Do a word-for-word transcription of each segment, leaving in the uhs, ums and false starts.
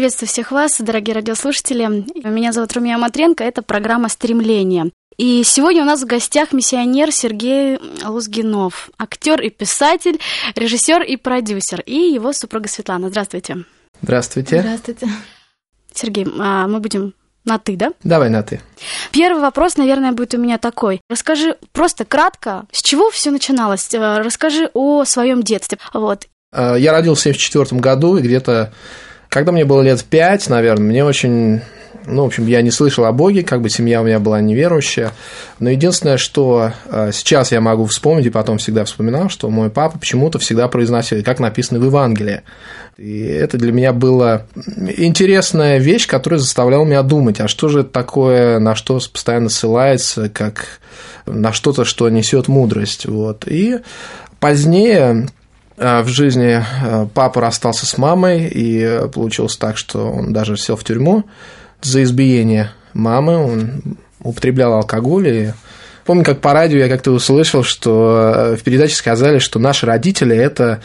Приветствую всех вас, дорогие радиослушатели. Меня зовут Румия Матренко, это программа «Стремление». И сегодня у нас в гостях миссионер Сергей Лузгинов, актер и писатель, режиссер и продюсер, и его супруга Светлана. Здравствуйте. Здравствуйте. Здравствуйте. Сергей, мы будем на «ты», да? Давай на «ты». Первый вопрос, наверное, будет у меня такой. Расскажи просто кратко, с чего все начиналось? Расскажи о своем детстве. Вот. Я родился в семьдесят четвёртом году, и где-то, когда мне было лет пять, наверное, мне очень... Ну, в общем, я не слышал о Боге, как бы семья у меня была неверующая. Но единственное, что сейчас я могу вспомнить, и потом всегда вспоминал, что мой папа почему-то всегда произносил, как написано в Евангелии. И это для меня была интересная вещь, которая заставляла меня думать, а что же это такое, на что постоянно ссылается, как на что-то, что несет мудрость. Вот. И позднее... В жизни папа расстался с мамой, и получилось так, что он даже сел в тюрьму за избиение мамы, он употреблял алкоголь. И помню, как по радио я как-то услышал, что в передаче сказали, что наши родители – это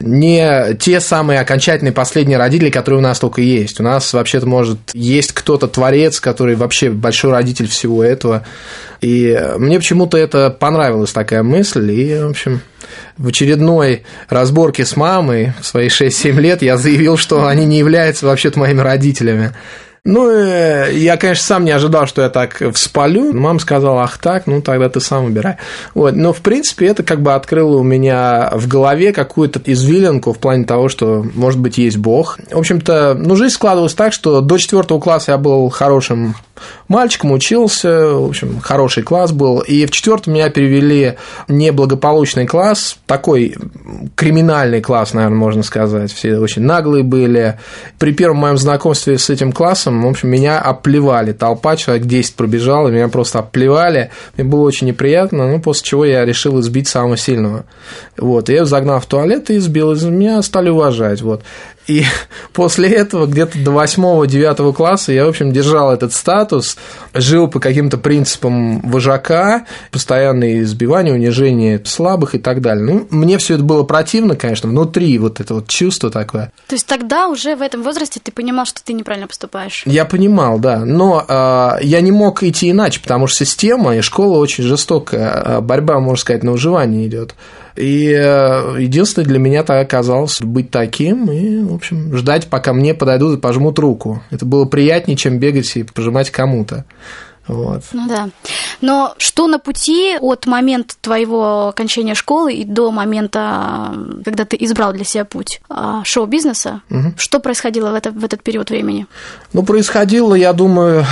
не те самые окончательные последние родители, которые у нас только есть. У нас вообще-то может есть кто-то творец, который вообще большой родитель всего этого. И мне почему-то это понравилась такая мысль, и, в общем... В очередной разборке с мамой в свои шесть-семь лет я заявил, что они не являются вообще-то моими родителями. Ну, я, конечно, сам не ожидал, что я так вспалю. Мама сказала, ах так, ну, тогда ты сам выбирай. Вот. Но, в принципе, это как бы открыло у меня в голове какую-то извилинку в плане того, что, может быть, есть Бог. В общем-то, ну, жизнь складывалась так, что до четвёртого класса я был хорошим мальчиком, учился, в общем, хороший класс был. И в четвёртом меня перевели в неблагополучный класс, такой криминальный класс, наверное, можно сказать. Все очень наглые были. При первом моем знакомстве с этим классом, в общем, меня оплевали. Толпа, человек десять пробежала, меня просто оплевали. Мне было очень неприятно, ну, после чего я решил избить самого сильного. Вот. И я его загнал в туалет и избил, и меня стали уважать. Вот. И после этого где-то до восьмого-девятого класса я, в общем, держал этот статус, жил по каким-то принципам вожака, постоянное избивание, унижение слабых и так далее. Ну, мне все это было противно, конечно, внутри вот это вот чувство такое. То есть тогда уже в этом возрасте ты понимал, что ты неправильно поступаешь? Я понимал, да, но э, я не мог идти иначе, потому что система и школа очень жестокая, борьба, можно сказать, на выживание идет. И единственное для меня тогда оказалось быть таким и, в общем, ждать, пока мне подойдут и пожмут руку. Это было приятнее, чем бегать и пожимать кому-то. Вот. Ну да. Но что на пути от момента твоего окончания школы и до момента, когда ты избрал для себя путь шоу-бизнеса, угу. Что происходило в, это, в этот период времени? Ну, происходило, я думаю,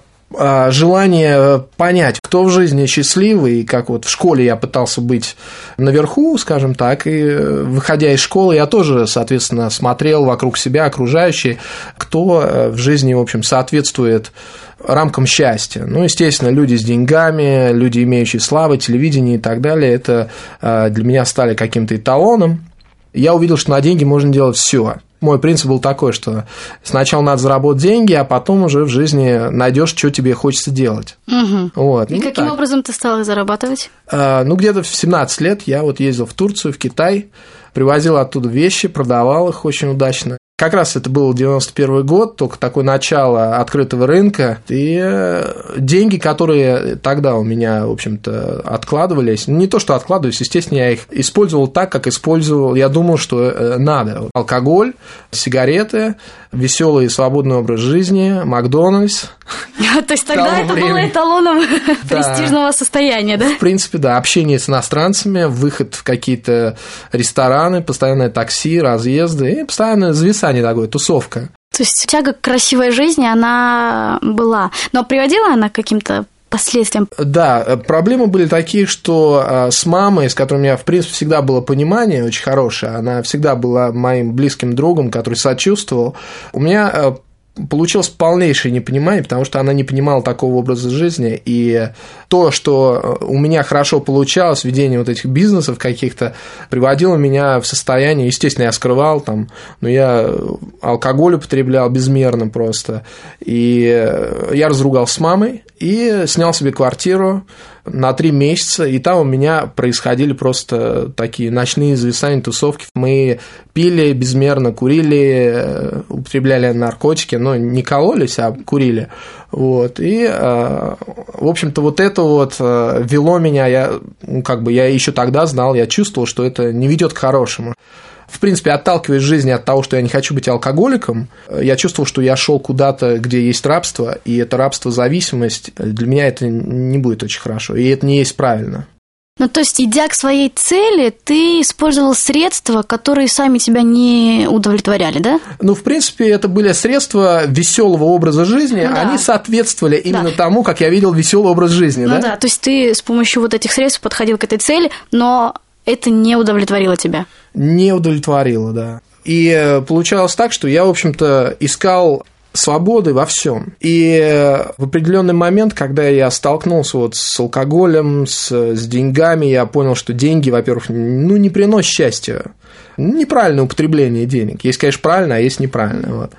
желание понять, кто в жизни счастливый, и как вот в школе я пытался быть наверху, скажем так, и выходя из школы, я тоже, соответственно, смотрел вокруг себя, окружающие, кто в жизни, в общем, соответствует рамкам счастья. Ну, естественно, люди с деньгами, люди, имеющие славу, телевидение и так далее, это для меня стали каким-то эталоном. Я увидел, что на деньги можно делать все. Мой принцип был такой, что сначала надо заработать деньги, а потом уже в жизни найдешь, что тебе хочется делать. Угу. Вот. И ну, каким так. образом ты стал их зарабатывать? А, ну, где-то в семнадцать лет я вот ездил в Турцию, в Китай, привозил оттуда вещи, продавал их очень удачно. Как раз это был девяносто первый год, только такое начало открытого рынка, и деньги, которые тогда у меня, в общем-то, откладывались, не то, что откладывались, естественно, я их использовал так, как использовал, я думал, что надо. Алкоголь, сигареты, веселый и свободный образ жизни, Макдональдс. То есть тогда это было эталоном престижного состояния, да? В принципе, да, общение с иностранцами, выход в какие-то рестораны, постоянное такси, разъезды и постоянное зависание такое, тусовка. То есть тяга к красивой жизни, она была, но приводила она к каким-то последствиям? Да, проблемы были такие, что с мамой, с которой у меня, в принципе, всегда было понимание очень хорошее, она всегда была моим близким другом, который сочувствовал, у меня получилось полнейшее непонимание, потому что она не понимала такого образа жизни, и то, что у меня хорошо получалось, ведение вот этих бизнесов каких-то, приводило меня в состояние, естественно, я скрывал там, но я алкоголь употреблял безмерно просто, и я разругался с мамой и снял себе квартиру, на три месяца, и там у меня происходили просто такие ночные зависания, тусовки. Мы пили безмерно, курили, употребляли наркотики, но не кололись, а курили. Вот. И, в общем-то, вот это вот вело меня, я, ну, как бы я еще тогда знал, я чувствовал, что это не ведет к хорошему. В принципе, отталкиваясь в жизни от того, что я не хочу быть алкоголиком, я чувствовал, что я шел куда-то, где есть рабство, и это рабство-зависимость, для меня это не будет очень хорошо, и это не есть правильно. Ну, то есть, идя к своей цели, ты использовал средства, которые сами тебя не удовлетворяли, да? Ну, в принципе, это были средства веселого образа жизни, ну, да. Они соответствовали именно да. тому, как я видел веселый образ жизни, ну, да? да, то есть, ты с помощью вот этих средств подходил к этой цели, но это не удовлетворило тебя? Не удовлетворило, да. И получалось так, что я, в общем-то, искал свободы во всем. И в определенный момент, когда я столкнулся вот с алкоголем, с, с деньгами, я понял, что деньги, во-первых, ну, не приносят счастья. Неправильное употребление денег. Есть, конечно, правильно, а есть неправильно. Вот.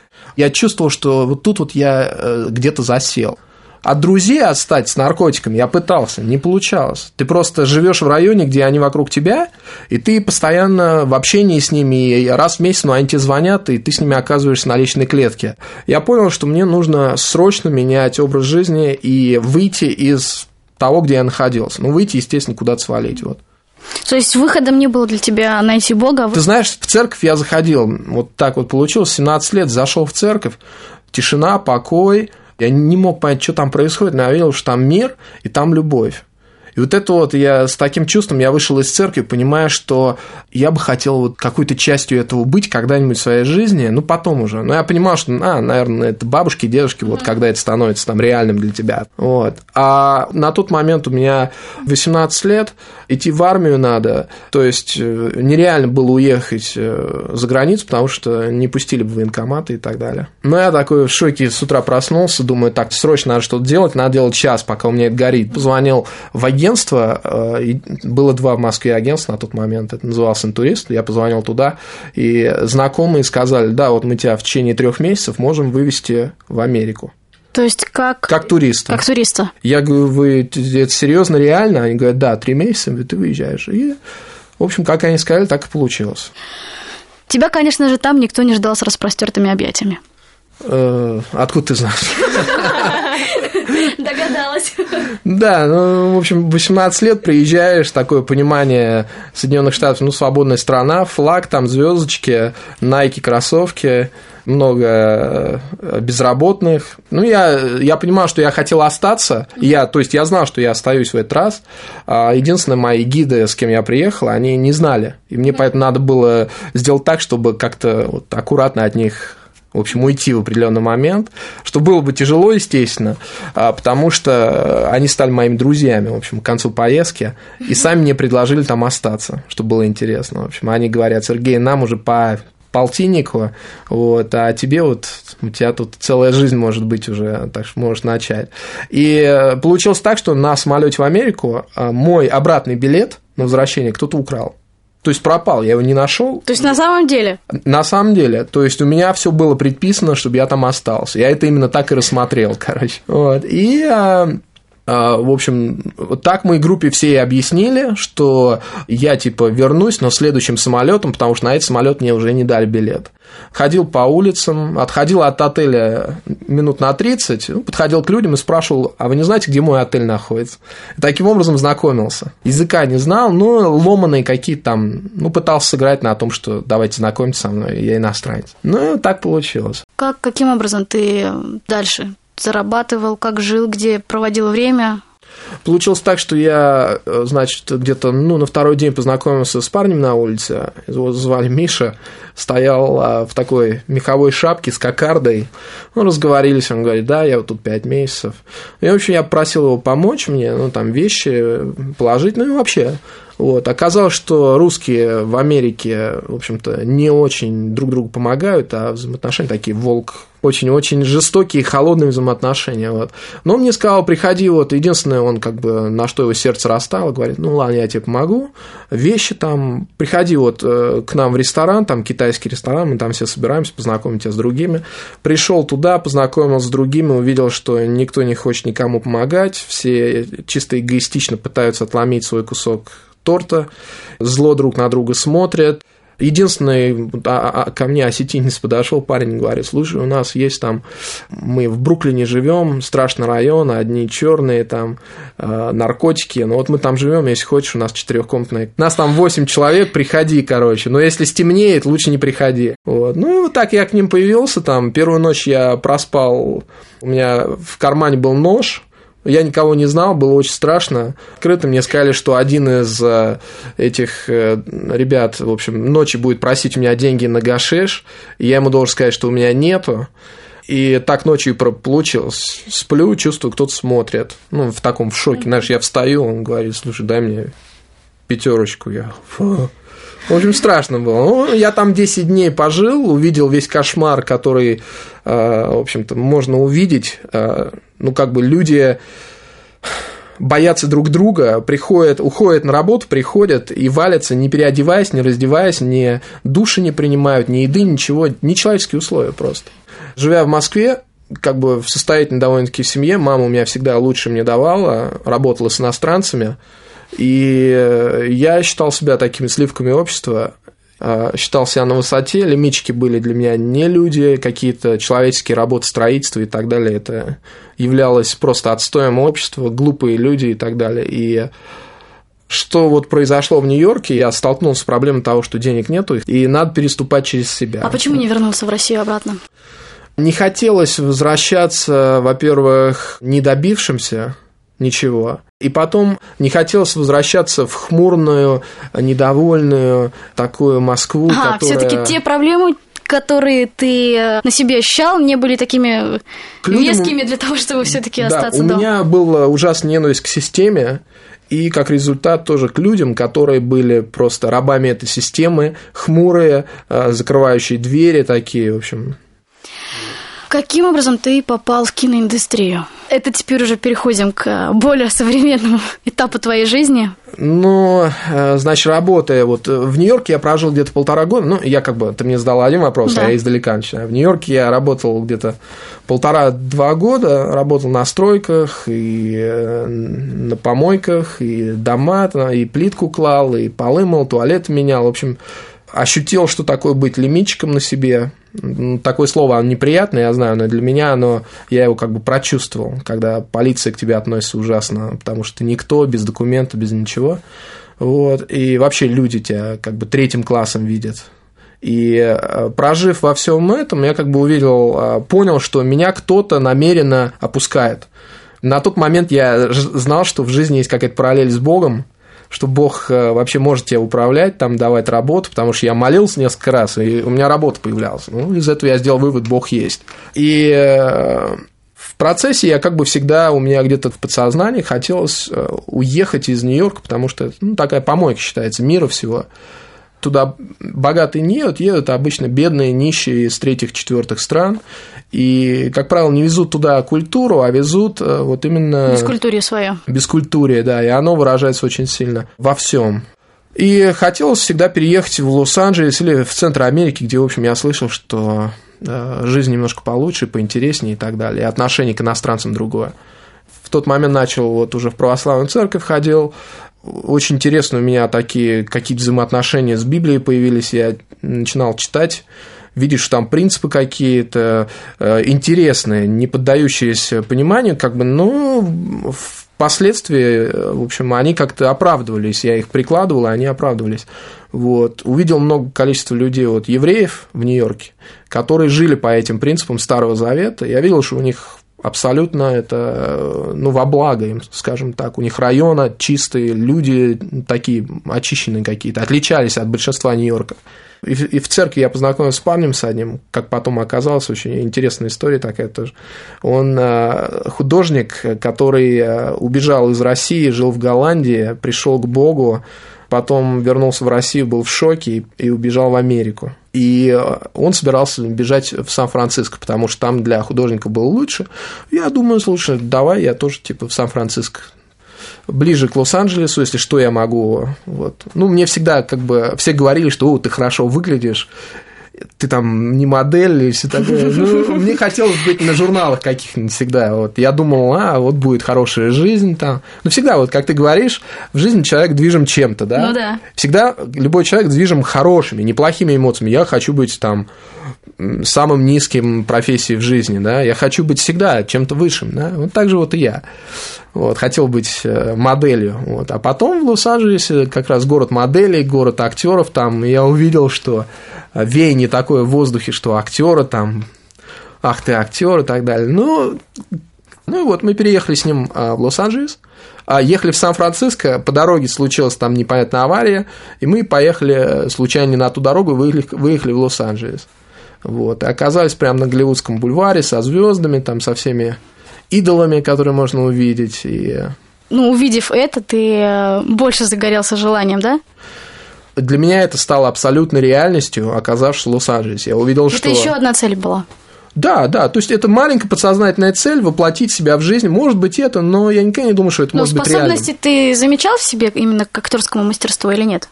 Я чувствовал, что вот тут вот я где-то засел. От друзей отстать с наркотиками я пытался, не получалось. Ты просто живешь в районе, где они вокруг тебя, и ты постоянно в общении с ними, и раз в месяц ну, они тебе звонят, и ты с ними оказываешься на личной клетке. Я понял, что мне нужно срочно менять образ жизни и выйти из того, где я находился. Ну, выйти, естественно, куда-то свалить. Вот. То есть выходом не было для тебя найти Бога? Ты знаешь, в церковь я заходил, вот так вот получилось, семнадцать лет зашел в церковь, тишина, покой. Я не мог понять, что там происходит, но я видел, что там мир и там любовь. И вот это вот я с таким чувством я вышел из церкви, понимая, что я бы хотел вот какой-то частью этого быть когда-нибудь в своей жизни, ну, потом уже. Но я понимал, что, а, наверное, это бабушки, дедушки, вот, когда это становится там реальным для тебя. Вот. А на тот момент у меня восемнадцать лет, идти в армию надо, то есть нереально было уехать за границу, потому что не пустили бы военкоматы и так далее. Но я такой в шоке с утра проснулся, думаю, так, срочно надо что-то делать, надо делать сейчас, пока у меня это горит. Позвонил в агентство, было два в Москве агентства на тот момент, это называлось «Интурист», я позвонил туда, и знакомые сказали, да, вот мы тебя в течение трех месяцев можем вывезти в Америку. То есть как... Как туриста. Как туриста. Я говорю, вы это серьезно, реально? Они говорят, да, три месяца, и ты выезжаешь. И, в общем, как они сказали, так и получилось. Тебя, конечно же, там никто не ждал с распростертыми объятиями. Откуда ты знаешь? Догадалась. Да, ну, в общем, восемнадцать лет приезжаешь, такое понимание Соединенных Штатов, ну, свободная страна, флаг, там звездочки, Nike кроссовки, много безработных. Ну, я, я понимал, что я хотел остаться, я, то есть я знал, что я остаюсь в этот раз. Единственное, мои гиды, с кем я приехал, они не знали, и мне поэтому надо было сделать так, чтобы как-то вот аккуратно от них... в общем, уйти в определенный момент, что было бы тяжело, естественно, потому что они стали моими друзьями, в общем, к концу поездки, и сами мне предложили там остаться, что было интересно. В общем, они говорят, Сергей, нам уже по полтиннику, вот, а тебе вот, у тебя тут целая жизнь может быть уже, так что можешь начать. И получилось так, что на самолете в Америку мой обратный билет на возвращение кто-то украл. То есть пропал, я его не нашел. То есть на самом деле? На самом деле. То есть у меня все было предписано, чтобы я там остался. Я это именно так и рассмотрел, короче. Вот. И, в общем, так мы группе всей объяснили, что я типа вернусь, но следующим самолетом, потому что на этот самолет мне уже не дали билет. Ходил по улицам, отходил от отеля минут на тридцать, подходил к людям и спрашивал, а вы не знаете, где мой отель находится? И таким образом знакомился. Языка не знал, но ломаные какие-то там, ну, пытался сыграть на том, что давайте знакомьтесь со мной, я иностранец. Ну, так получилось. Как, каким образом ты дальше зарабатывал, как жил, где проводил время? Получилось так, что я, значит, где-то ну, на второй день познакомился с парнем на улице, его звали Миша, стоял в такой меховой шапке с кокардой, ну, разговорились, он говорит, да, я вот тут пять месяцев. И, в общем, я попросил его помочь мне, ну, там, вещи положить, ну, и вообще Вот. Оказалось, что русские в Америке, в общем-то, не очень друг другу помогают, а взаимоотношения такие волк, очень-очень жестокие, холодные взаимоотношения. Вот. Но он мне сказал, приходи, вот, единственное, он как бы, на что его сердце растало, говорит, ну ладно, я тебе помогу, вещи там, приходи вот к нам в ресторан, там китайский ресторан, мы там все собираемся, познакомим тебя с другими. Пришел туда, познакомился с другими, увидел, что никто не хочет никому помогать, все чисто эгоистично пытаются отломить свой кусок торта, зло друг на друга смотрят. Единственный а, а, ко мне осетинец подошел, парень говорит, слушай, у нас есть там, мы в Бруклине живем, страшный район, одни черные там э, наркотики, но вот мы там живем, если хочешь, у нас четырехкомнатная, нас там восемь человек, приходи, короче, но если стемнеет, лучше не приходи. Вот. Ну, так я к ним появился, там, первую ночь я проспал, у меня в кармане был нож. Я никого не знал, было очень страшно. Открыто мне сказали, что один из этих ребят, в общем, ночью будет просить у меня деньги на гашиш, и я ему должен сказать, что у меня нету. И так ночью и получилось. Сплю, чувствую, кто-то смотрит. Ну, в таком в шоке. Знаешь, я встаю, он говорит, слушай, дай мне пятерочку. Я... Фу. В общем, страшно было. Ну, я там десять дней пожил, увидел весь кошмар, который, в общем-то, можно увидеть. Ну, как бы люди боятся друг друга, приходят, уходят на работу, приходят и валятся, не переодеваясь, не раздеваясь, ни души не принимают, ни еды, ничего, нечеловеческие условия просто. Живя в Москве, как бы в состоятельной довольно-таки семье, мама у меня всегда лучше мне давала, работала с иностранцами, и я считал себя такими сливками общества, считал себя на высоте, лимитчики были для меня не люди, какие-то человеческие работы, строительство и так далее, это являлось просто отстоем общества, глупые люди и так далее, и что вот произошло в Нью-Йорке, я столкнулся с проблемой того, что денег нету, и надо переступать через себя. А почему не вернулся в Россию обратно? Не хотелось возвращаться, во-первых, не добившимся ничего. И потом не хотелось возвращаться в хмурную, недовольную такую Москву, а, которая... всё-таки те проблемы, которые ты на себе ощущал, не были такими людям... вескими для того, чтобы все-таки да, остаться дома. дома. У меня была ужасная ненависть к системе, и как результат тоже к людям, которые были просто рабами этой системы, хмурые, закрывающие двери такие, в общем... Каким образом ты попал в киноиндустрию? Это теперь уже переходим к более современному этапу твоей жизни. Ну, значит, работая вот в Нью-Йорке я прожил где-то полтора года. Ну, я как бы, ты мне задала один вопрос, да. А я издалека начинаю. В Нью-Йорке я работал где-то полтора-два года, работал на стройках, и на помойках, и дома, и плитку клал, и полы мыл, туалет менял. В общем, ощутил, что такое быть лимитчиком на себе. Такое слово, оно неприятное, я знаю, но для меня оно, я его как бы прочувствовал, когда полиция к тебе относится ужасно, потому что ты никто, без документа, без ничего. Вот, и вообще люди тебя как бы третьим классом видят. И прожив во всем этом, я как бы увидел, понял, что меня кто-то намеренно опускает. На тот момент я знал, что в жизни есть какая-то параллель с Богом, что Бог вообще может тебя управлять, там, давать работу, потому что я молился несколько раз, и у меня работа появлялась. Ну, из этого я сделал вывод, Бог есть. И в процессе я как бы всегда, у меня где-то в подсознании хотелось уехать из Нью-Йорка, потому что, ну, такая помойка считается, мира всего. Туда богатые не едут, едут обычно бедные, нищие из третьих-четвертых стран, и, как правило, не везут туда культуру, а везут вот именно... Бескультурье свое. Бескультурье, да, и оно выражается очень сильно во всем. И хотелось всегда переехать в Лос-Анджелес или в центр Америки, где, в общем, я слышал, что жизнь немножко получше, поинтереснее и так далее, и отношение к иностранцам другое. В тот момент начал, вот уже в православную церковь ходил. Очень интересно у меня такие какие-то взаимоотношения с Библией появились, я начинал читать, видишь, что там принципы какие-то интересные, не поддающиеся пониманию, как бы, но впоследствии, в общем, они как-то оправдывались, я их прикладывал, и они оправдывались. Вот. Увидел много количества людей, вот, евреев в Нью-Йорке, которые жили по этим принципам Старого Завета, я видел, что у них абсолютно это, ну, во благо им, скажем так. У них районы чистые, люди такие очищенные какие-то, отличались от большинства Нью-Йорка. И в, и в церкви я познакомился с парнем с одним, как потом оказалось, очень интересная история такая тоже. Он художник, который убежал из России, жил в Голландии, пришел к Богу, потом вернулся в Россию, был в шоке и, и убежал в Америку. И он собирался бежать в Сан-Франциско, потому что там для художника было лучше. Я думаю, слушай, давай я тоже типа в Сан-Франциско. Ближе к Лос-Анджелесу, если что, я могу. Вот. Ну, мне всегда как бы все говорили, что о, ты хорошо выглядишь, ты там не модель и все такое. Ну, мне хотелось быть на журналах каких-нибудь всегда. Вот. Я думал, а, вот будет хорошая жизнь там. Но всегда, вот как ты говоришь, в жизни человек движим чем-то, да? Ну да. Всегда любой человек движим хорошими, неплохими эмоциями. Я хочу быть там самым низким профессией в жизни, да? Я хочу быть всегда чем-то высшим, да? Вот так же вот и я. Вот, хотел быть моделью. Вот. А потом в Лос-Анджелесе как раз город моделей, город актеров. Там я увидел, что веяние такое в воздухе, что актеры там, ах ты актер и так далее. Ну, ну и вот мы переехали с ним в Лос-Анджелес, ехали в Сан-Франциско, по дороге случилась там непонятная авария, и мы поехали случайно не на ту дорогу, выехали, выехали в Лос-Анджелес. Вот. И оказались прямо на Голливудском бульваре со звездами, там, со всеми идолами, которые можно увидеть. И... Ну, увидев это, ты больше загорелся желанием, да? Для меня это стало абсолютной реальностью, оказавшись в Лос-Анджелесе. Я увидел, это что... Это еще одна цель была. Да, да, то есть это маленькая подсознательная цель воплотить себя в жизнь. Может быть, это, но я никогда не думаю, что это но может быть реально. Но способности ты замечал в себе именно к актерскому мастерству или нет?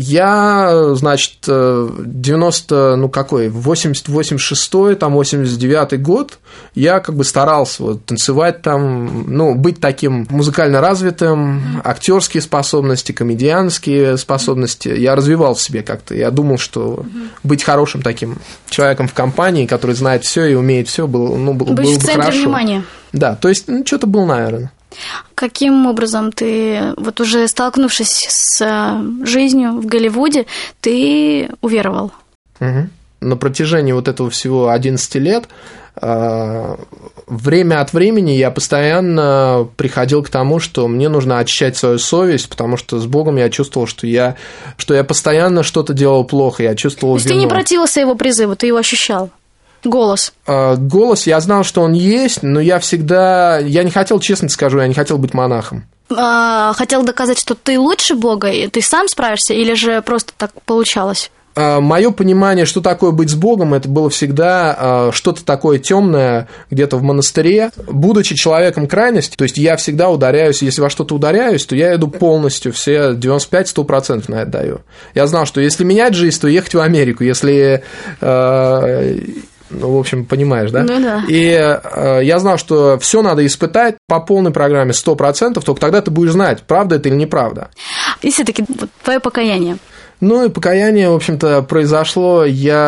Я, значит, девяносто, ну какой, восемьдесят, восемьдесят шестой, там, восемьдесят девятый год, я как бы старался вот танцевать там, ну, быть таким музыкально развитым, актерские способности, комедианские способности, я развивал в себе как-то, я думал, что быть хорошим таким человеком в компании, который знает все и умеет все, было, ну, было, было бы в центре хорошо. Внимания. Да, то есть, ну, что-то было, наверное. Каким образом ты, вот уже столкнувшись с жизнью в Голливуде, ты уверовал? Угу. На протяжении вот этого всего одиннадцати лет время от времени я постоянно приходил к тому, что мне нужно очищать свою совесть, потому что с Богом я чувствовал, что я, что я постоянно что-то делал плохо, я чувствовал вину. То есть ты не противился его призыву, ты его ощущал? Голос. Голос, я знал, что он есть, но я всегда... Я не хотел, честно скажу, я не хотел быть монахом. А, хотел доказать, что ты лучше Бога, и ты сам справишься, или же просто так получалось? Мое понимание, что такое быть с Богом, это было всегда что-то такое темное где-то в монастыре. Будучи человеком крайности, то есть я всегда ударяюсь, если во что-то ударяюсь, то я иду полностью, все девяносто пять - сто процентов на это даю. Я знал, что если менять жизнь, то ехать в Америку, если... Ну, в общем, понимаешь, да? Ну, да. И э, я знал, что все надо испытать по полной программе сто процентов, только тогда ты будешь знать, правда это или неправда. И все-таки вот, твое покаяние. Ну и покаяние, в общем-то, произошло.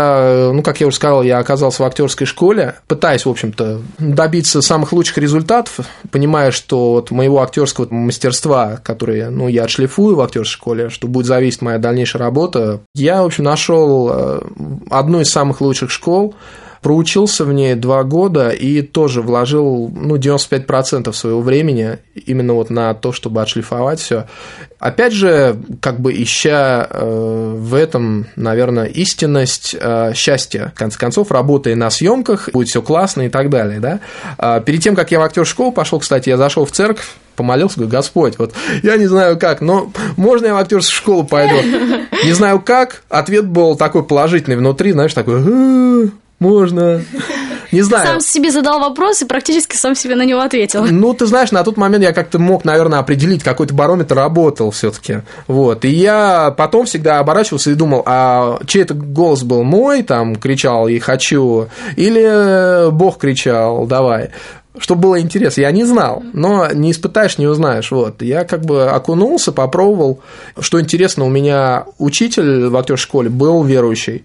Я, ну, как я уже сказал, я оказался в актерской школе, пытаясь, в общем-то, добиться самых лучших результатов, понимая, что от моего актерского мастерства, которое, ну, я отшлифую в актерской школе, что будет зависеть моя дальнейшая работа, я, в общем, нашел одну из самых лучших школ, проучился в ней два года и тоже вложил, ну, девяносто пять процентов своего времени именно вот на то, чтобы отшлифовать все. Опять же, как бы ища э, в этом, наверное, истинность, э, счастье, в конце концов, работая на съемках, будет все классно и так далее, да. А перед тем, как я в актерскую школу пошел, кстати, я зашел в церковь, помолился, говорю, Господь, вот я не знаю как, но можно я в актерскую школу пойду? Не знаю как, ответ был такой положительный внутри, знаешь, такой... Можно. Не знаю. Ты сам себе задал вопрос и практически сам себе на него ответил. Ну, ты знаешь, на тот момент я как-то мог, наверное, определить, какой-то барометр работал все-таки. Вот. И я потом всегда оборачивался и думал, а чей это голос был? Мой, там, кричал и хочу, или Бог кричал, давай. Чтобы было интересно, я не знал, но не испытаешь, не узнаешь. Вот. Я как бы окунулся, попробовал. Что интересно, у меня учитель в актерской школе был верующий.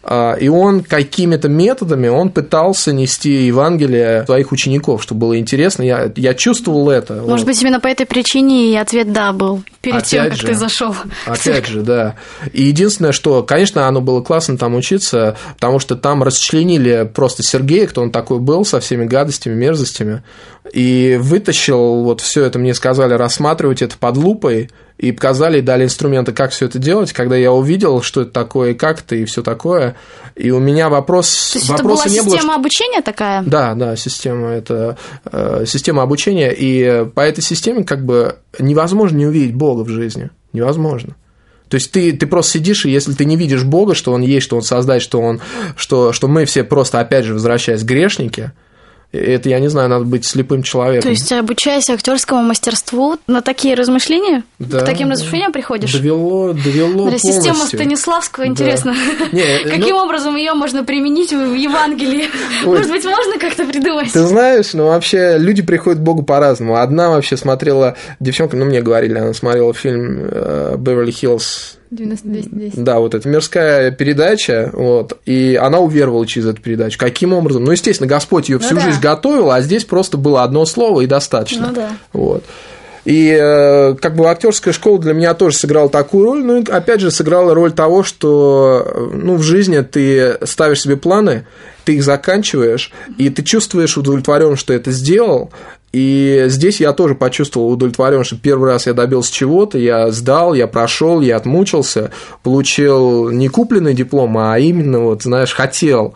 И он какими-то методами он пытался нести Евангелие своих учеников, что было интересно. Я, я чувствовал это. Может быть, именно по этой причине и ответ «да» был перед опять тем, как же, ты зашел. Опять же, да. И единственное, что, конечно, оно было классно там учиться, потому что там расчленили просто Сергея, кто он такой был, со всеми гадостями, мерзостями, и вытащил, вот все это мне сказали рассматривать это под лупой, и показали, и дали инструменты, как все это делать. Когда я увидел, что это такое, и как это, и все такое, и у меня вопрос... То есть вопроса это была не было, система что... обучения такая? Да, да, система, это э, система обучения, и по этой системе как бы невозможно не увидеть Бога в жизни. Невозможно. То есть ты, ты просто сидишь, и если ты не видишь Бога, что Он есть, что Он создает, что, он, что, что мы все просто, опять же, возвращаясь, грешники, это, я не знаю, надо быть слепым человеком. То есть, обучаясь актерскому мастерству, на такие размышления, да, к таким размышлениям приходишь? Довело, довело полностью. Система Станиславского, да. Интересно. Не, каким ну... образом ее можно применить в Евангелии? Ой. Может быть, можно как-то придумать? Ты знаешь, ну вообще люди приходят к Богу по-разному. Одна вообще смотрела, девчонка, ну мне говорили, она смотрела фильм «Беверли-Хиллз». девяносто двести десять. Да, вот это мирская передача, вот, и она уверовала через эту передачу. Каким образом? Ну, естественно, Господь ее всю ну, жизнь да. готовил, а здесь просто было одно слово и достаточно. Ну, да. Вот. И как бы актерская школа для меня тоже сыграла такую роль, ну, и опять же сыграла роль того, что ну, в жизни ты ставишь себе планы, ты их заканчиваешь, и ты чувствуешь удовлетворённость, что это сделал. И здесь я тоже почувствовал удовлетворённость, что первый раз я добился чего-то, я сдал, я прошел, я отмучился, получил не купленный диплом, а именно, вот, знаешь, хотел.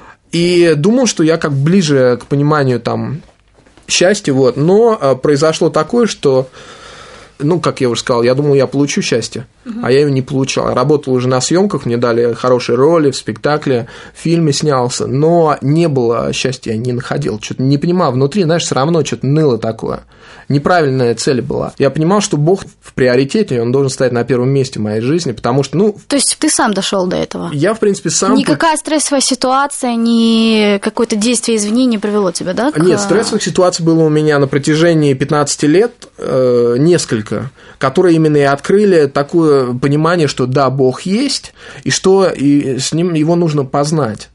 И думал, что я как ближе к пониманию там счастья, вот, но произошло такое, что, ну, как я уже сказал, я думал, я получу счастье, uh-huh. а я его не получал. Работал уже на съемках, мне дали хорошие роли в спектакле, в фильме снялся, но не было счастья, я не находил, что-то не понимал, внутри, знаешь, все равно что-то ныло такое. Неправильная цель была. Я понимал, что Бог в приоритете, он должен стоять на первом месте в моей жизни, потому что, ну... То есть ты сам дошел до этого? Я, в принципе, сам... Никакая стрессовая ситуация, ни какое-то действие извне не привело тебя, да? К... Нет, стрессовых ситуаций было у меня на протяжении пятнадцати лет э, несколько, которые именно и открыли такое понимание, что да, Бог есть, и что и с ним его нужно познать.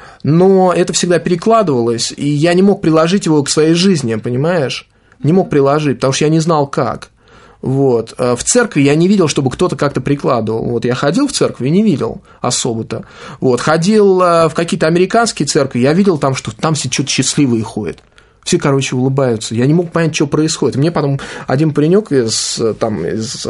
Но это всегда перекладывалось, и я не мог приложить его к своей жизни, понимаешь? Не мог приложить, потому что я не знал, как. Вот. В церкви я не видел, чтобы кто-то как-то прикладывал. Вот. Я ходил в церковь и не видел особо-то. Вот. Ходил в какие-то американские церкви, я видел там, что там все что-то счастливые ходят. Все, короче, улыбаются. Я не мог понять, что происходит. Мне потом один паренек из, там, из,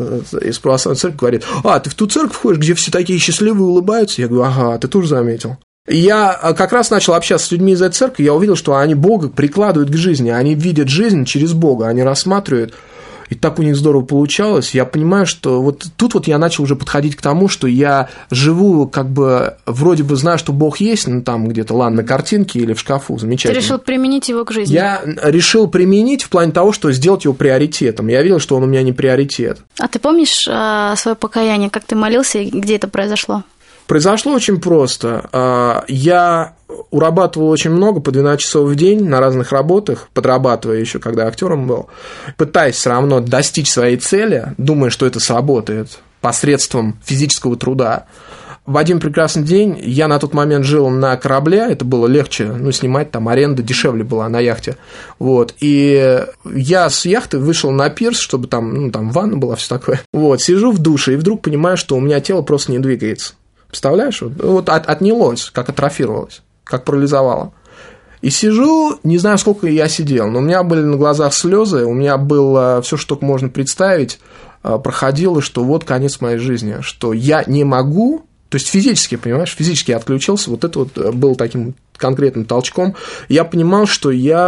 из православной церкви говорит: а, ты в ту церковь ходишь, где все такие счастливые улыбаются? Я говорю: ага, ты тоже заметил. И я как раз начал общаться с людьми из этой церкви, я увидел, что они Бога прикладывают к жизни, они видят жизнь через Бога, они рассматривают, и так у них здорово получалось. Я понимаю, что вот тут вот я начал уже подходить к тому, что я живу, как бы, вроде бы знаю, что Бог есть, ну, там где-то, ладно, на картинке или в шкафу, замечательно. Ты решил применить его к жизни? Я решил применить в плане того, что сделать его приоритетом. Я видел, что он у меня не приоритет. А ты помнишь а, свое покаяние, как ты молился и где это произошло? Произошло очень просто. Я урабатывал очень много, по двенадцать часов в день на разных работах, подрабатывая еще, когда актером был, пытаясь все равно достичь своей цели, думая, что это сработает посредством физического труда. В один прекрасный день я на тот момент жил на корабле, это было легче, ну, снимать, там аренда дешевле была на яхте, вот, и я с яхты вышел на пирс, чтобы там, ну, там ванна была, все такое, вот, сижу в душе и вдруг понимаю, что у меня тело просто не двигается. Представляешь? Вот, вот от, отнялось, как атрофировалось, как парализовало. И сижу, не знаю, сколько я сидел, но у меня были на глазах слезы, у меня было все, что только можно представить, проходило, что вот конец моей жизни, что я не могу, то есть физически, понимаешь, физически я отключился, вот это вот было таким конкретным толчком. Я понимал, что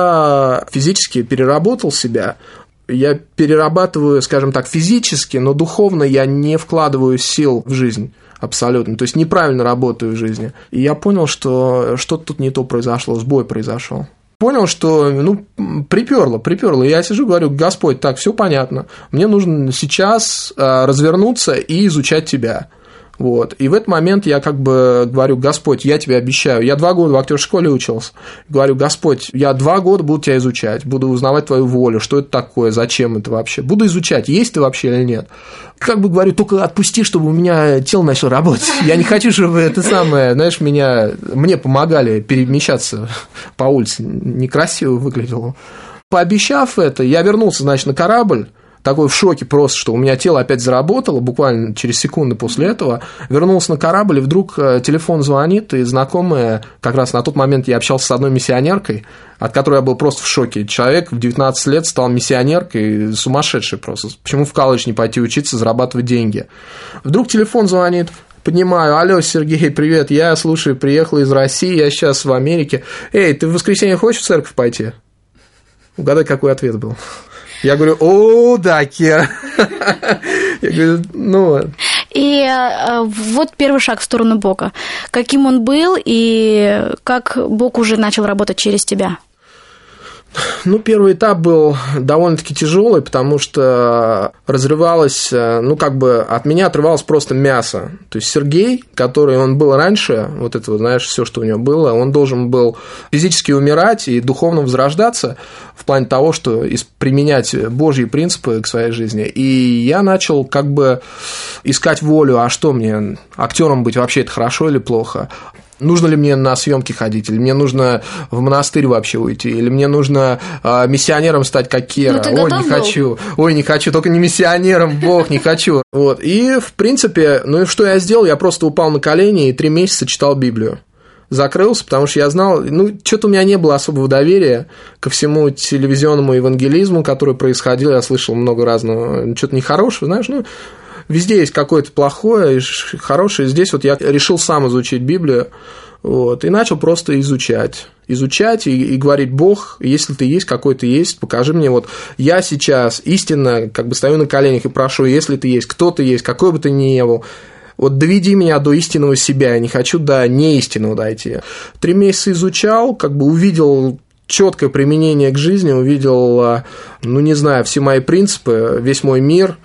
я физически переработал себя, я перерабатываю, скажем так, физически, но духовно я не вкладываю сил в жизнь. Абсолютно. То есть неправильно работаю в жизни. И я понял, что что-то тут не то произошло, сбой произошел. Понял, что, ну, приперло, приперло. Я сижу, говорю: Господь, так, все понятно. Мне нужно сейчас развернуться и изучать Тебя. Вот. И в этот момент я как бы говорю: Господь, я тебе обещаю, я два года в актерской школе учился, говорю: Господь, я два года буду тебя изучать, буду узнавать твою волю, что это такое, зачем это вообще, буду изучать, есть ты вообще или нет. Как бы говорю: только отпусти, чтобы у меня тело начало работать. Я не хочу, чтобы это самое, знаешь, меня, мне помогали перемещаться по улице, некрасиво выглядело. Пообещав это, я вернулся, значит, на корабль, такой в шоке просто, что у меня тело опять заработало, буквально через секунду после этого, вернулся на корабль, и вдруг телефон звонит, и знакомая, как раз на тот момент я общался с одной миссионеркой, от которой я был просто в шоке. Человек в девятнадцать лет стал миссионеркой, сумасшедший просто. Почему в колледж не пойти учиться, зарабатывать деньги? Вдруг телефон звонит, поднимаю: алло, Сергей, привет, я, слушай, приехал из России, я сейчас в Америке. Эй, ты в воскресенье хочешь в церковь пойти? Угадай, какой ответ был. Я говорю: о, да, Кира. Я говорю: ну... И э, вот первый шаг в сторону Бога. Каким он был и как Бог уже начал работать через тебя? Ну, первый этап был довольно-таки тяжелый, потому что разрывалось, ну, как бы от меня отрывалось просто мясо. То есть Сергей, который он был раньше, вот это, вот, знаешь, все, что у него было, он должен был физически умирать и духовно возрождаться в плане того, что применять Божьи принципы к своей жизни. И я начал как бы искать волю, а что мне, актером быть вообще это хорошо или плохо? Нужно ли мне на съемки ходить, или мне нужно в монастырь вообще уйти, или мне нужно э, миссионером стать, как Кера. Ой, не был? хочу, ой, не хочу, только не миссионером, Бог, не хочу. Вот. И, в принципе, ну и что я сделал? Я просто упал на колени и три месяца читал Библию. Закрылся, потому что я знал, ну, что-то у меня не было особого доверия ко всему телевизионному евангелизму, который происходил, я слышал много разного, что-то нехорошего, знаешь, ну, везде есть какое-то плохое и хорошее. Здесь вот я решил сам изучить Библию, вот, и начал просто изучать. Изучать и, и говорить: Бог, если ты есть, какой ты есть, покажи мне. Вот я сейчас истинно как бы стою на коленях и прошу: если ты есть, кто ты есть, какой бы ты ни был, вот доведи меня до истинного себя, я не хочу до неистинного дойти. Три месяца изучал, как бы увидел четкое применение к жизни, увидел, ну, не знаю, все мои принципы, весь мой мир.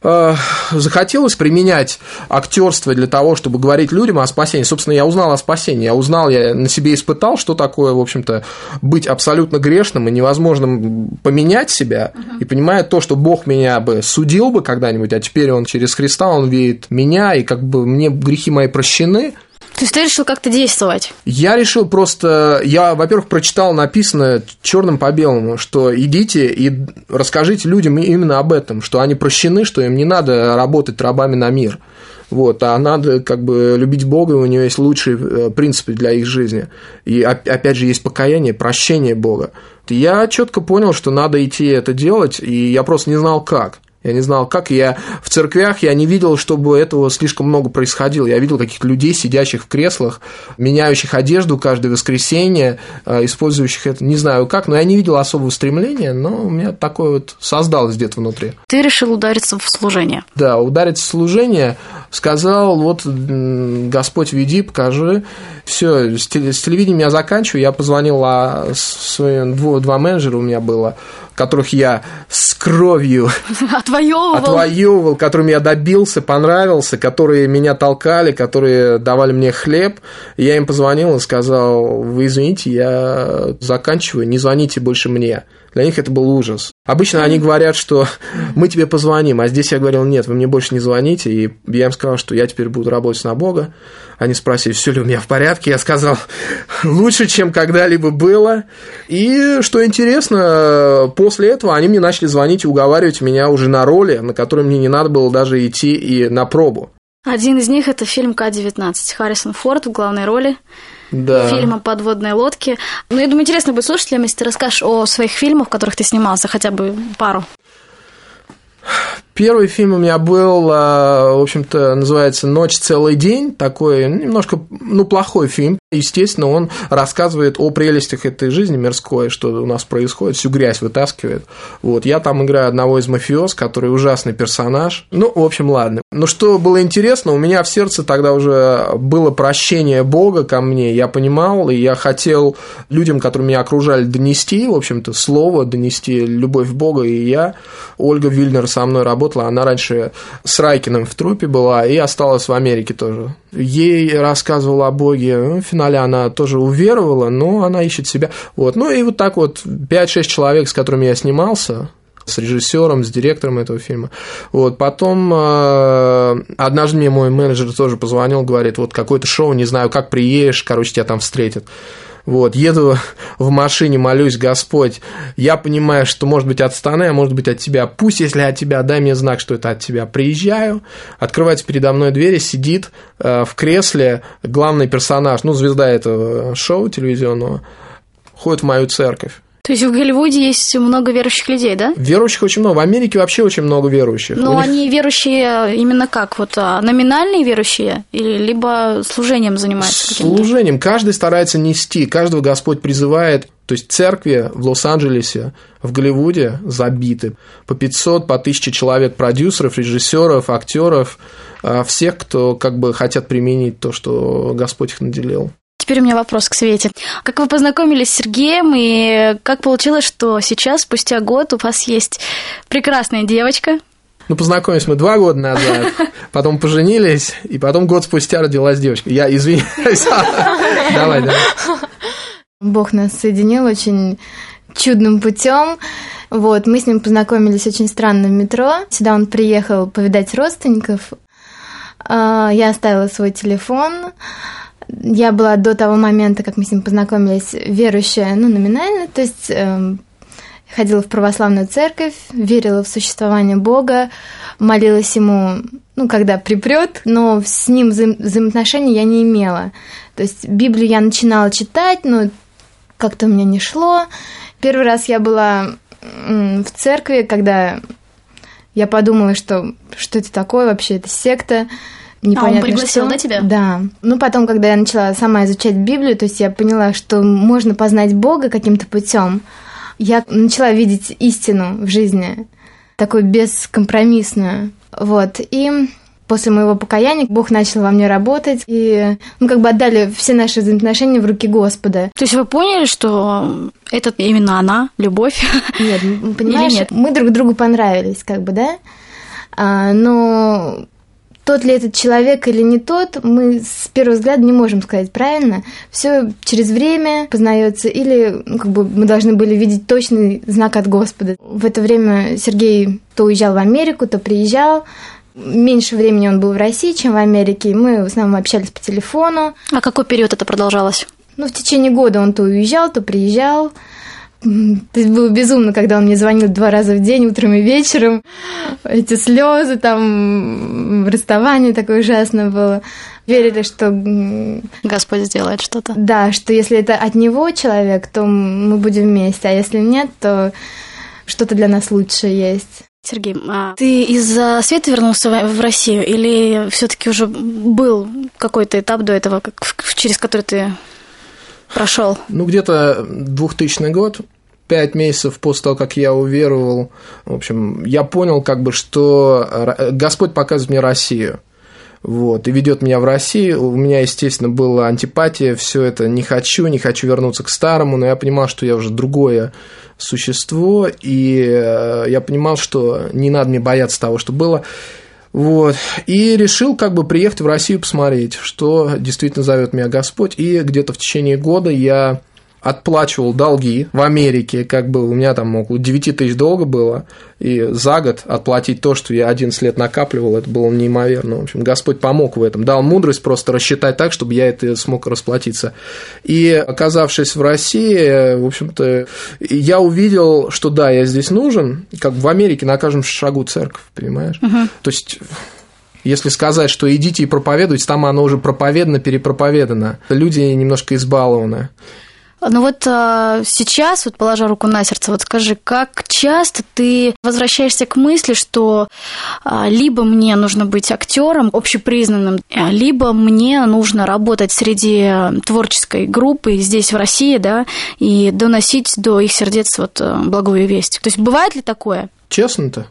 Захотелось применять актерство для того, чтобы говорить людям о спасении. Собственно, я узнал о спасении, я узнал, я на себе испытал, что такое, в общем-то, быть абсолютно грешным и невозможным поменять себя, uh-huh. и понимая то, что Бог меня бы судил бы когда-нибудь, а теперь Он через Христа, Он видит меня, и как бы мне грехи мои прощены. То есть ты решил как-то действовать? Я решил просто... Я, во-первых, прочитал написано черным по белому, что идите и расскажите людям именно об этом, что они прощены, что им не надо работать рабами на мир, вот, а надо как бы любить Бога, и у него есть лучшие принципы для их жизни. И опять же есть покаяние, прощение Бога. Я четко понял, что надо идти это делать, и я просто не знал, как. Я не знал, как. Я в церквях я не видел, чтобы этого слишком много происходило. Я видел каких-то людей, сидящих в креслах, меняющих одежду каждое воскресенье, использующих это, не знаю как, но я не видел особого стремления, но у меня такое вот создалось где-то внутри. Ты решил удариться в служение? Да, удариться в служение, сказал: вот, Господь, веди, покажи. Все, с телевидением я заканчиваю. Я позвонил своим два менеджера у меня было, которых я с кровью отвоевывал. отвоевывал, которым я добился, понравился, которые меня толкали, которые давали мне хлеб. Я им позвонил и сказал: вы извините, я заканчиваю, не звоните больше мне. Для них это был ужас. Обычно они говорят, что мы тебе позвоним, а здесь я говорил: нет, вы мне больше не звоните. И я им сказал, что я теперь буду работать на Бога. Они спросили, все ли у меня в порядке. Я сказал: лучше, чем когда-либо было. И, что интересно, после этого они мне начали звонить и уговаривать меня уже на роли, на которые мне не надо было даже идти и на пробу. Один из них – это фильм Ка девятнадцать. Харрисон Форд в главной роли. Да. Фильма «Подводные лодки». Ну, я думаю, интересно будет слушателям, если ты расскажешь о своих фильмах, в которых ты снимался, хотя бы пару. Первый фильм у меня был, в общем-то, называется «Ночь, целый день». Такой немножко, ну, плохой фильм. Естественно, он рассказывает о прелестях этой жизни мирской, что у нас происходит, всю грязь вытаскивает. Вот. Я там играю одного из мафиоз, который ужасный персонаж. Ну, в общем, ладно. Но что было интересно, у меня в сердце тогда уже было прощение Бога ко мне. Я понимал, и я хотел людям, которые меня окружали, донести, в общем-то, слово, донести любовь Бога. И я, Ольга Вильнер со мной работала, она раньше с Райкиным в труппе была и осталась в Америке тоже. Ей рассказывала о Боге, в финале она тоже уверовала, но она ищет себя. Вот. Ну и вот так вот пять-шесть человек, с которыми я снимался, с режиссером, с директором этого фильма. Вот. Потом э, однажды мне мой менеджер тоже позвонил, говорит: вот какое-то шоу, не знаю, как приедешь, короче, тебя там встретят. Вот, еду в машине, молюсь: Господь, я понимаю, что может быть от страны, а может быть от Тебя. Пусть, если от Тебя, дай мне знак, что это от Тебя. Приезжаю, открывается передо мной дверь, сидит э, в кресле главный персонаж, ну, звезда этого шоу телевизионного, ходит в мою церковь. То есть в Голливуде есть много верующих людей, да? Верующих очень много. В Америке вообще очень много верующих. Но них... они верующие именно как? Вот номинальные верующие? Или либо служением занимаются? Служением. Каждый старается нести. Каждого Господь призывает. То есть церкви в Лос-Анджелесе, в Голливуде забиты. По пятьсот, по тысяче человек продюсеров, режиссеров, актеров. всех, кто как бы хотят применить то, что Господь их наделил. Теперь у меня вопрос к Свете. Как вы познакомились с Сергеем, и как получилось, что сейчас, спустя год, у вас есть прекрасная девочка? Ну, познакомились мы два года назад, потом поженились, и потом год спустя родилась девочка. Я извиняюсь. Давай, давай. Бог нас соединил очень чудным путем. Вот, мы с ним познакомились очень странно в метро. Сюда он приехал повидать родственников. Я оставила свой телефон. Я была до того момента, как мы с ним познакомились, верующая, ну, номинально, то есть э, ходила в православную церковь, верила в существование Бога, молилась ему, ну, когда припрёт, но с ним вза- взаимоотношений я не имела. То есть Библию я начинала читать, но как-то у меня не шло. Первый раз я была в церкви, когда я подумала, что что это такое вообще, это секта. Непонятно, а он пригласил, что. Да, тебя? Да. Ну, потом, когда я начала сама изучать Библию, то есть я поняла, что можно познать Бога каким-то путем, я начала видеть истину в жизни, такую бескомпромиссную. Вот. И после моего покаяния Бог начал во мне работать, и мы как бы отдали все наши взаимоотношения в руки Господа. То есть вы поняли, что это именно она, любовь? Нет, понимаешь, нет? Мы друг другу понравились, как бы, да? А, но тот ли этот человек или не тот, мы с первого взгляда не можем сказать правильно. Все через время познается, или ну, как бы мы должны были видеть точный знак от Господа. В это время Сергей то уезжал в Америку, то приезжал. Меньше времени он был в России, чем в Америке. Мы в основном общались по телефону. А какой период это продолжалось? Ну, в течение года он то уезжал, то приезжал. То есть было безумно, когда он мне звонил два раза в день, утром и вечером. Эти слезы, там, расставание такое ужасное было. Верили, что Господь сделает что-то. Да, что если это от него человек, то мы будем вместе, а если нет, то что-то для нас лучше есть. Сергей, а ты из-за Светы вернулся в Россию или все-таки уже был какой-то этап до этого, через который ты прошел? Ну, где-то двухтысячный год, пять месяцев после того, как я уверовал, в общем, я понял, как бы, что Господь показывает мне Россию. Вот, и ведет меня в Россию. У меня, естественно, была антипатия, все это не хочу, не хочу вернуться к старому, но я понимал, что я уже другое существо, и я понимал, что не надо мне бояться того, что было. Вот, и решил как бы приехать в Россию посмотреть, что действительно зовет меня Господь, и где-то в течение года я отплачивал долги в Америке, как бы у меня там около девять тысяч долга было, и за год отплатить то, что я одиннадцать лет накапливал, это было неимоверно. В общем, Господь помог в этом, дал мудрость просто рассчитать так, чтобы я это смог расплатиться. И оказавшись в России, в общем-то, я увидел, что да, я здесь нужен, как в Америке на каждом шагу церковь, понимаешь? Uh-huh. То есть... Если сказать, что идите и проповедуйте, там оно уже проповедано, перепроповедано. Люди немножко избалованы. Ну вот а, сейчас, вот положа руку на сердце, вот скажи, как часто ты возвращаешься к мысли, что а, либо мне нужно быть актером общепризнанным, либо мне нужно работать среди творческой группы здесь, в России, да, и доносить до их сердец вот благую весть. То есть бывает ли такое? Честно-то?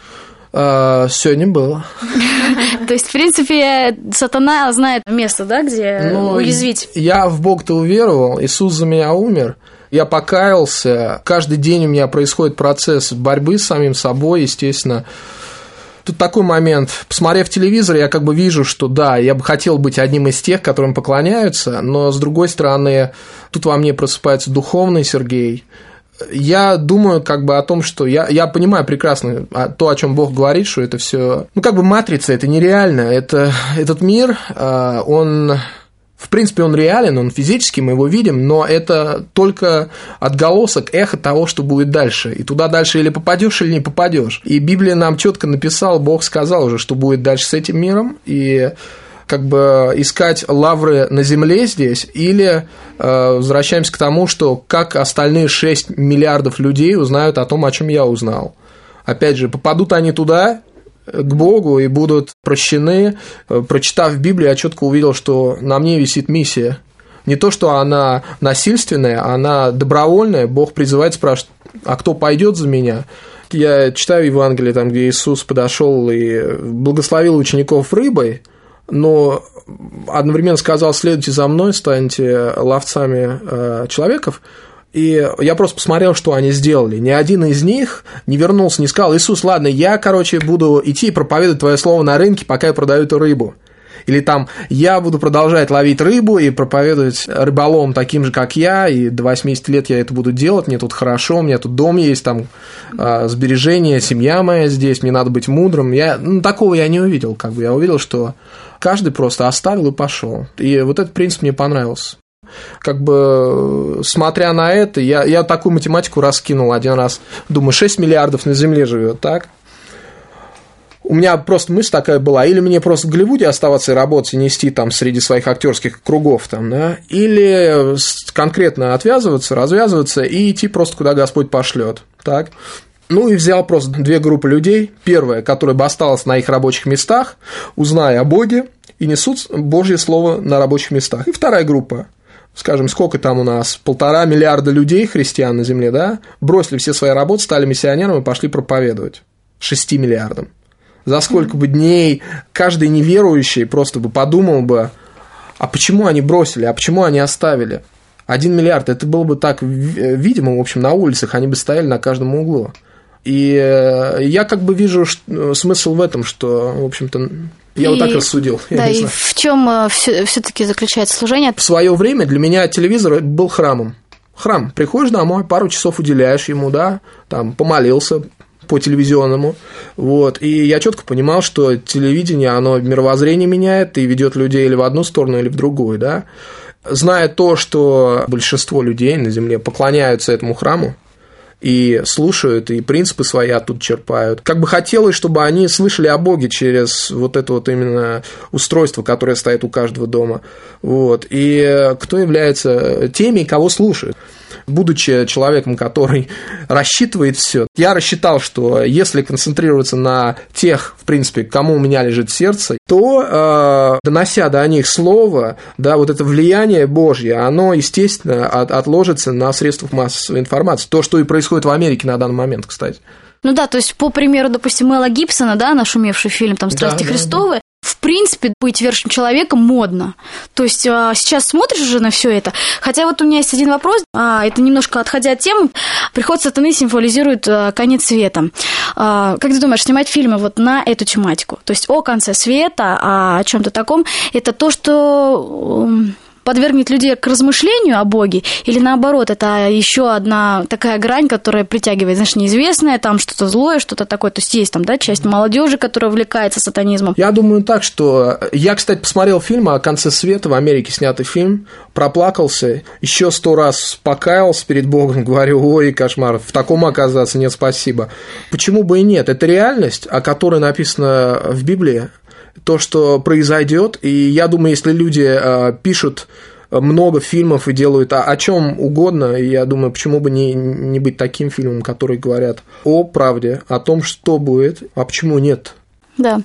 Сегодня было. То есть, в принципе, сатана знает место, да, где ну, уязвить. Я в Бога-то уверовал, Иисус за меня умер, я покаялся, каждый день у меня происходит процесс борьбы с самим собой, естественно. Тут такой момент, посмотрев телевизор, я как бы вижу, что да, я бы хотел быть одним из тех, которым поклоняются, но, с другой стороны, тут во мне просыпается духовный Сергей. Я думаю как бы о том, что я, я понимаю прекрасно то, о чем Бог говорит, что это все, ну как бы матрица, это нереально, это, этот мир, он, в принципе, он реален, он физически, мы его видим, но это только отголосок, эхо того, что будет дальше, и туда дальше или попадешь, или не попадешь. И Библия нам четко написала, Бог сказал уже, что будет дальше с этим миром, и как бы искать лавры на земле здесь, или э, возвращаемся к тому, что как остальные шесть миллиардов людей узнают о том, о чем я узнал. Опять же, попадут они туда, к Богу, и будут прощены. Прочитав Библию, я четко увидел, что на мне висит миссия. Не то, что она насильственная, она добровольная. Бог призывает, спрашивает, а кто пойдет за меня? я читаю Евангелие, там, где Иисус подошел и благословил учеников рыбой, но одновременно сказал: следуйте за мной, станьте ловцами э, человеков. И я просто посмотрел, что они сделали. Ни один из них не вернулся, не сказал: Иисус, ладно, я, короче, буду идти и проповедовать твое слово на рынке, пока я продаю эту рыбу. Или там: я буду продолжать ловить рыбу и проповедовать рыболовам таким же, как я, и до восьмидесяти лет я это буду делать, мне тут хорошо, у меня тут дом есть, там сбережения, семья моя здесь, мне надо быть мудрым. Я, ну, такого я не увидел, как бы я увидел, что каждый просто оставил и пошел. И вот этот принцип мне понравился. Как бы, смотря на это, я, я такую математику раскинул один раз. Думаю, шесть миллиардов на Земле живет, так? У меня просто мысль такая была: или мне просто в Голливуде оставаться и работать, и нести там среди своих актерских кругов, там, да, или конкретно отвязываться, развязываться и идти просто куда Господь пошлет, так? Ну и взял просто две группы людей. Первая, которая бы осталась на их рабочих местах, узная о Боге, и несут Божье Слово на рабочих местах. И вторая группа, скажем, сколько там у нас, полтора миллиарда людей, христиан на земле, да, бросили все свои работы, стали миссионерами и пошли проповедовать шести миллиардам. За сколько бы дней каждый неверующий просто бы подумал бы: а почему они бросили, а почему они оставили? Один миллиард, это было бы так видимо, в общем, на улицах, они бы стояли на каждом углу. И я как бы вижу смысл в этом, что, в общем-то, я и, вот так рассудил. Да, и в чем все-таки заключается служение? В свое время для меня телевизор был храмом. Храм. Приходишь домой, пару часов уделяешь ему, да, там, помолился по телевизионному, вот, и я четко понимал, что телевидение, оно мировоззрение меняет и ведет людей или в одну сторону, или в другую, да. Зная то, что большинство людей на Земле поклоняются этому храму, и слушают, и принципы свои оттуда черпают. Как бы хотелось, чтобы они слышали о Боге через вот это вот именно устройство, которое стоит у каждого дома. Вот. И кто является теми, кого слушают. Будучи человеком, который рассчитывает все, я рассчитал, что если концентрироваться на тех, в принципе, кому у меня лежит сердце, то, э, донося до них слово, да, вот это влияние Божье, оно, естественно, от, отложится на средствах массовой информации. То, что и происходит в Америке на данный момент, кстати. Ну да, то есть, по примеру, допустим, Мэла Гибсона, да, нашумевший фильм там «Страсти да, Христовы», да, да. В принципе, быть верующим человеком модно. То есть сейчас смотришь уже на все это. Хотя вот у меня есть один вопрос, это немножко отходя от темы. Приход сатаны символизирует конец света. Как ты думаешь, снимать фильмы вот на эту тематику, то есть о конце света, о чем-то таком, это то, что подвергнет людей к размышлению о Боге, или наоборот, это еще одна такая грань, которая притягивает, знаешь, неизвестное, там что-то злое, что-то такое, то есть есть там, да, часть молодежи, которая увлекается сатанизмом? Я думаю так, что... Я, кстати, посмотрел фильм о конце света, в Америке снятый фильм, проплакался, еще сто раз покаялся перед Богом, говорю: ой, кошмар, в таком оказаться, нет, спасибо. Почему бы и нет? Это реальность, о которой написано в Библии, то, что произойдет, и я думаю, если люди э, пишут много фильмов и делают о, о чем угодно, я думаю, почему бы не, не быть таким фильмом, который говорят о правде, о том, что будет, а почему нет. Да.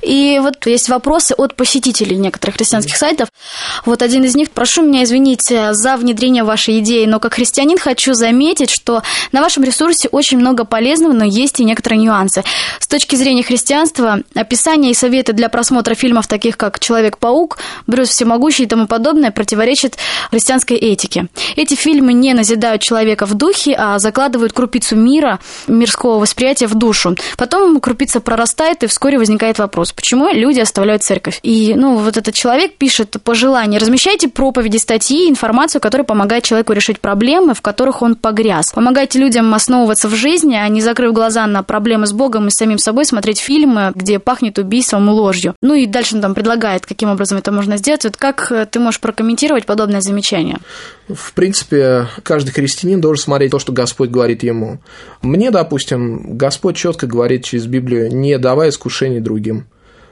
И вот есть вопросы от посетителей некоторых христианских сайтов. Вот один из них: прошу меня извинить за внедрение вашей идеи, но как христианин хочу заметить, что на вашем ресурсе очень много полезного, но есть и некоторые нюансы. С точки зрения христианства, описания и советы для просмотра фильмов, таких как «Человек-паук», «Брюс Всемогущий» и тому подобное, противоречат христианской этике. Эти фильмы не назидают человека в духе, а закладывают крупицу мира, мирского восприятия в душу. Потом крупица прорастает, и вскоре возникает вопрос: почему люди оставляют церковь? И, ну, вот этот человек пишет пожелание: размещайте проповеди, статьи, информацию, которая помогает человеку решить проблемы, в которых он погряз. Помогайте людям основываться в жизни, а не, закрыв глаза на проблемы с Богом и с самим собой, смотреть фильмы, где пахнет убийством и ложью. Ну и дальше он там предлагает, каким образом это можно сделать. Вот как ты можешь прокомментировать подобное замечание? В принципе, каждый христианин должен смотреть то, что Господь говорит ему. Мне, допустим, Господь четко говорит через Библию: не давай искушений другим.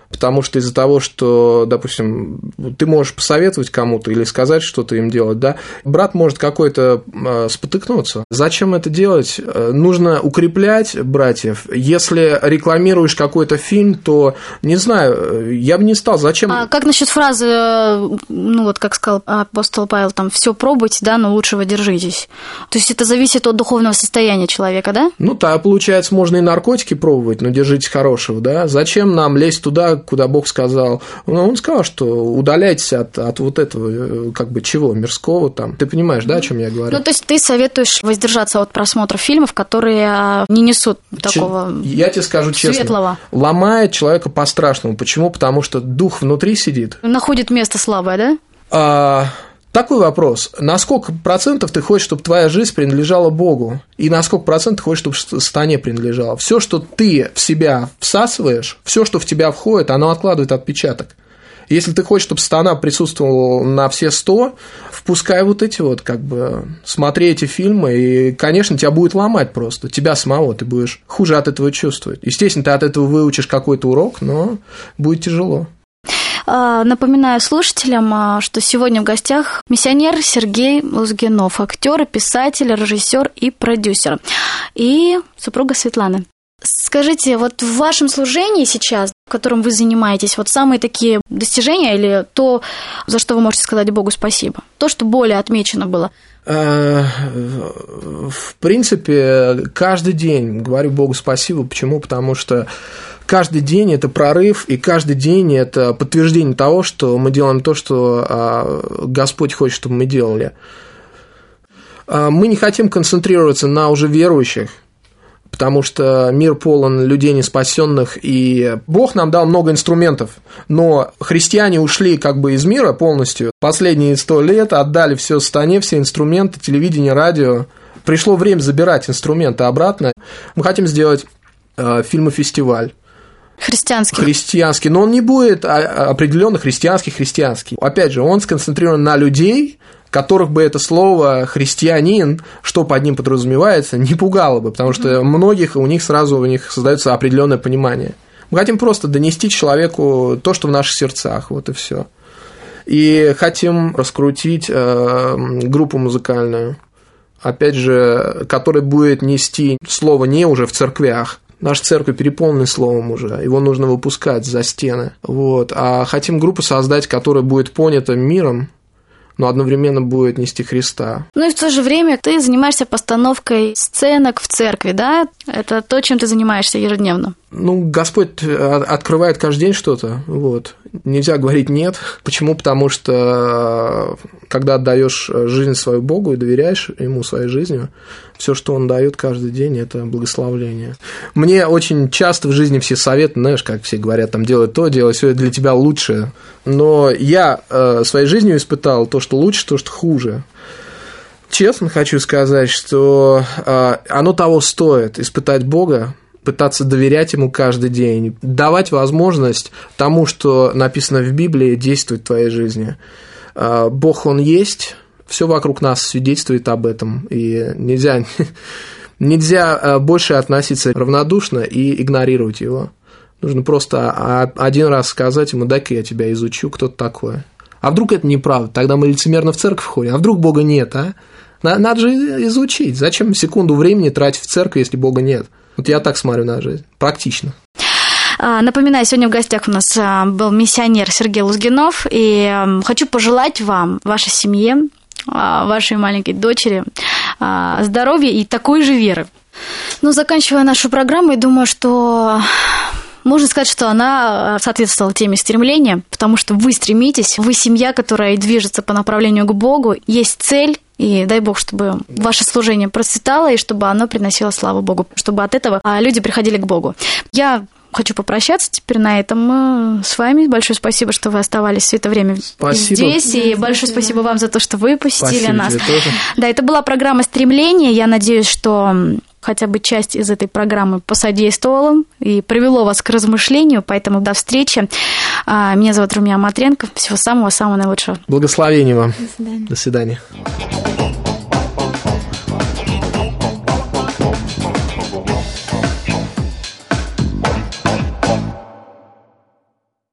Потому что из-за того, что, допустим, ты можешь посоветовать кому-то или сказать что-то им делать, да, брат может какой-то спотыкнуться. Зачем это делать? Нужно укреплять братьев. Если рекламируешь какой-то фильм, то, не знаю, я бы не стал. Зачем? А как насчет фразы, ну вот как сказал апостол Павел, там, все пробуйте, да, но лучше держитесь. То есть это зависит от духовного состояния человека, да? Ну, да, получается, можно и наркотики пробовать, но держитесь хорошего, да. Зачем нам лезть туда, куда Бог сказал? Ну, он сказал, что удаляйтесь от, от вот этого, как бы, чего, мирского там. Ты понимаешь, да, о чем я говорю? Ну, то есть ты советуешь воздержаться от просмотра фильмов, которые не несут такого я тебе скажу честно, светлого. Ломает человека по-страшному. Почему? Потому что дух внутри сидит. Находит место слабое, да? А... Такой вопрос. На сколько процентов ты хочешь, чтобы твоя жизнь принадлежала Богу? И на сколько процентов ты хочешь, чтобы сатане принадлежало? Все, что ты в себя всасываешь, все, что в тебя входит, оно откладывает отпечаток. Если ты хочешь, чтобы сатана присутствовал на все сто, впускай вот эти вот, как бы, смотри эти фильмы, и, конечно, тебя будет ломать просто, тебя самого, ты будешь хуже от этого чувствовать. Естественно, ты от этого выучишь какой-то урок, но будет тяжело. Напоминаю слушателям, что сегодня в гостях миссионер Сергей Лузгинов, актер, писатель, режиссер и продюсер, и супруга Светланы. Скажите, вот в вашем служении сейчас, в котором вы занимаетесь, вот самые такие достижения или то, за что вы можете сказать Богу спасибо? То, что более отмечено было? В принципе, каждый день говорю Богу спасибо. Почему? Потому что каждый день это прорыв, и каждый день это подтверждение того, что мы делаем то, что Господь хочет, чтобы мы делали. Мы не хотим концентрироваться на уже верующих, потому что мир полон людей неспасенных, и Бог нам дал много инструментов, но христиане ушли как бы из мира полностью. Последние сто лет отдали все сатане, все инструменты, телевидение, радио. Пришло время забирать инструменты обратно. Мы хотим сделать э, фильмофестиваль. Христианский. Христианский, но он не будет определенно христианский, христианский. Опять же, он сконцентрирован на людей, которых бы это слово «христианин», что под ним подразумевается, не пугало бы, потому что многих, у них сразу у них создается определенное понимание. Мы хотим просто донести человеку то, что в наших сердцах, вот и все. И хотим раскрутить э, группу музыкальную, опять же, которая будет нести слово не уже в церквях. Наша церковь переполнена словом уже, его нужно выпускать за стены. Вот. А хотим группу создать, которая будет понята миром, но одновременно будет нести Христа. Ну и в то же время ты занимаешься постановкой сценок в церкви, да? Это то, чем ты занимаешься ежедневно. Ну, Господь открывает каждый день что-то, вот. Нельзя говорить «нет». Почему? Потому что когда отдаешь жизнь свою Богу и доверяешь Ему своей жизнью, все, что Он дает каждый день, это благословление. Мне очень часто в жизни все советы, знаешь, как все говорят, там, делай то, делай все, для тебя лучше. Но я э, своей жизнью испытал то, что лучше, то, что хуже. Честно хочу сказать, что э, оно того стоит, испытать Бога, пытаться доверять Ему каждый день, давать возможность тому, что написано в Библии, действовать в твоей жизни. Бог, Он есть, все вокруг нас свидетельствует об этом, и нельзя, нельзя больше относиться равнодушно и игнорировать Его. Нужно просто один раз сказать Ему: дай-ка я тебя изучу, кто ты такой. А вдруг это неправда? Тогда мы лицемерно в церковь ходим. А вдруг Бога нет, а? Надо же изучить. Зачем секунду времени тратить в церковь, если Бога нет? Вот я так смотрю на жизнь. Практично. Напоминаю, сегодня в гостях у нас был миссионер Сергей Лузгинов, и хочу пожелать вам, вашей семье, вашей маленькой дочери здоровья и такой же веры. Ну, заканчивая нашу программу, я думаю, что можно сказать, что она соответствовала теме стремления, потому что вы стремитесь, вы семья, которая движется по направлению к Богу, есть цель. И дай Бог, чтобы ваше служение процветало, и чтобы оно приносило славу Богу, чтобы от этого люди приходили к Богу. Я хочу попрощаться теперь на этом с вами. Большое спасибо, что вы оставались все это время спасибо. Здесь. И да, большое спасибо вам за то, что вы посетили спасибо нас. Да, это была программа «Стремление». Я надеюсь, что хотя бы часть из этой программы посодействовала и привело вас к размышлению. Поэтому до встречи. Меня зовут Румия Матренко. Всего самого-самого наилучшего. Благословения вам. До свидания. До свидания.